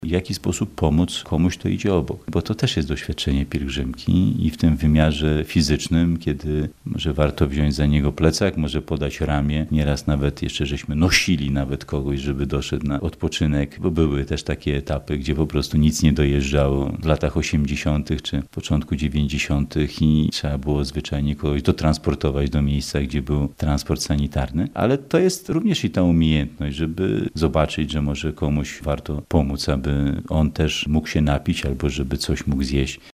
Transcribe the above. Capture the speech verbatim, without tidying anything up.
w jaki sposób pomóc komuś, kto idzie obok. Bo to też jest doświadczenie pielgrzymki i w tym wymiarze fizycznym, kiedy może warto wziąć za niego plecak, może podać ramię. Nieraz nawet jeszcze żeśmy nosili nawet kogoś, żeby doszedł na odpoczynek, bo były też takie etapy, gdzie po prostu nic nie dojeżdżało w latach osiemdziesiątych czy początku dziewięćdziesiątych i trzeba było zwyczajnie kogoś dotransportować do miejsca, gdzie był transport sanitarny. Ale to jest również i ta umiejętność, żeby zobaczyć, że może komuś warto pomóc, aby on też mógł się napić albo żeby coś mógł zjeść.